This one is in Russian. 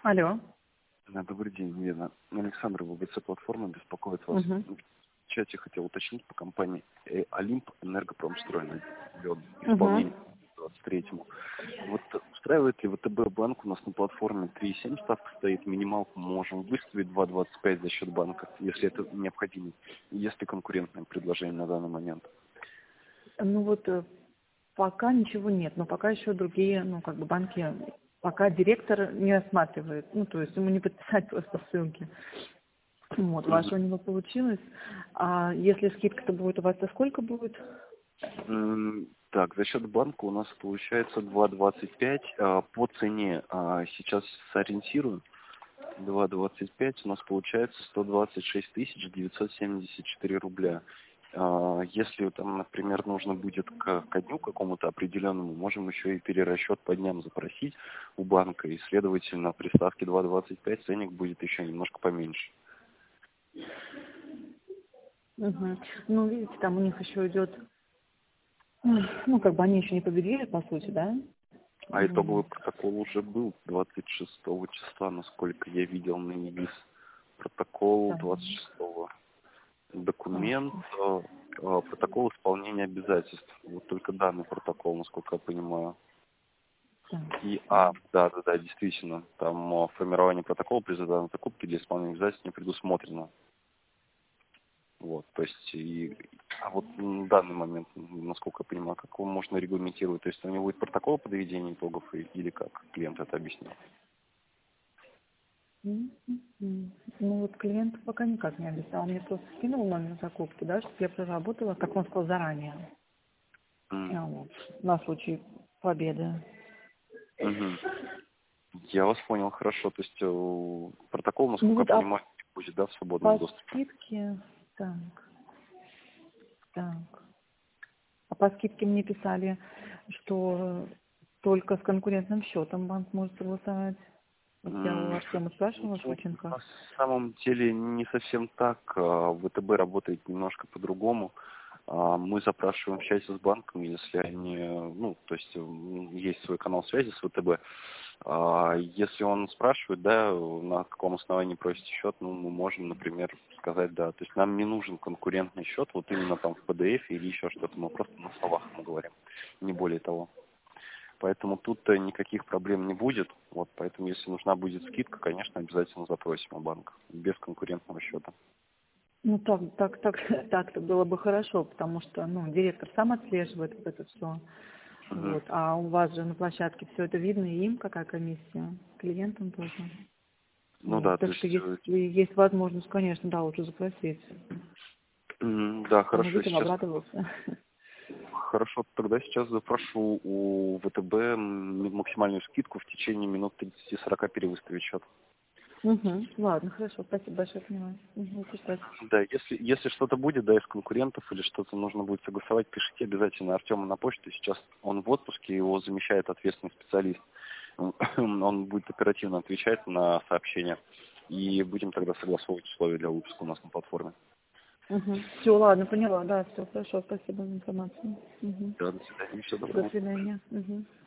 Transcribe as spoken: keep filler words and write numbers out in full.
Алло. Да, добрый день, Лена. Александр, вэ бэ цэ-платформа беспокоит вас. Угу. В чате хотел уточнить по компании э, Олимп Энергопромстрой на Угу. исполнение двадцать третьему. Вот устраивает ли вэ тэ бэ банк у нас на платформе три и семь ставка стоит, минималку можем выставить два двадцать пять за счет банка, если это необходимо, если конкурентное предложение на данный момент. Ну вот э, пока ничего нет, но пока еще другие, ну как бы банки, пока директор не рассматривает, ну то есть ему не подписать просто ссылки. Вот, Мгм. вашего не получилось. А если скидка-то будет у вас, то сколько будет? М, Так, за счет банка у нас получается два двадцать пять. а, По цене а, сейчас сориентирую. два двадцать пять у нас получается сто двадцать шесть тысяч девятьсот семьдесят четыре рубля. А, Если там, например, нужно будет к, ко дню какому-то определенному, можем еще и перерасчет по дням запросить у банка, и, следовательно, при ставке два двадцать пять ценник будет еще немножко поменьше. Угу. Ну, видите, там у них еще идет, ну как бы они еще не победили, по сути, да? А итоговый Вот. протокол уже был двадцать шестого числа, насколько я видел на ИГИС. Протокол Так, двадцать шестого. так, Документ, э, э, протокол исполнения обязательств. Вот только данный протокол, насколько я понимаю. так. И, а, да, да, да, действительно, там э, формирование протокола при заданной закупке для исполнения обязательств не предусмотрено. Вот, то есть, и, а вот на данный момент, насколько я понимаю, как его можно регламентировать? То есть у него будет протокол подведения итогов и- или как клиент это объяснил? М, м, м. Ну вот клиент пока никак не объяснял. Он мне просто скинул номер закупки, да, чтобы я проработала, как он сказал, заранее. М, А вот, на случай победы. мгм. Я вас понял, хорошо. То есть э, протокол, Ну насколько я вот, а понимаю, не будет, да, в свободном по доступе? скидке, так, так. А по скидке мне писали, что только с конкурентным счетом банк может согласовать. Вот я у М, Артема спрашивала, ну, Шученко. на самом деле не совсем так. А, вэ тэ бэ работает немножко по-другому. А, Мы запрашиваем связь с банком, если они, ну, то есть м, есть свой канал связи с вэ тэ бэ. А, Если он спрашивает, да, на каком основании просите счет, ну, мы можем, например, сказать, да. То есть нам не нужен конкурентный счет, вот именно там в пэ дэ эф или еще что-то. Мы просто на словах ему говорим, не более того. Поэтому тут э, никаких проблем не будет. Вот, поэтому, если нужна будет скидка, конечно, обязательно запросим у банка без конкурентного счета. Ну так, так, так, так-то было бы хорошо, потому что, ну, директор сам отслеживает вот это все. Мгм. Вот. А у вас же на площадке все это видно, и им какая комиссия, клиентам тоже. Ну Вот. да, то Так что есть, э, если есть возможность, конечно, да, лучше запросить. м, да, Там хорошо, увидел, сейчас, обрадовался. хорошо, тогда сейчас запрошу у вэ тэ бэ м, максимальную скидку в течение минут тридцати-сорока перевыставить счет. Угу. Ладно, хорошо, спасибо большое, понимаю. Угу, Да, если, если что-то будет, да, из конкурентов или что-то нужно будет согласовать, пишите обязательно Артему на почту. Сейчас он в отпуске, его замещает ответственный специалист. Он он будет оперативно отвечать на сообщения. И будем тогда согласовывать условия для выпуска у нас на платформе. Угу. Все, ладно, поняла, да, все, хорошо, спасибо за информацию. Угу. Да, до свидания, всего До доброго. свидания. Угу.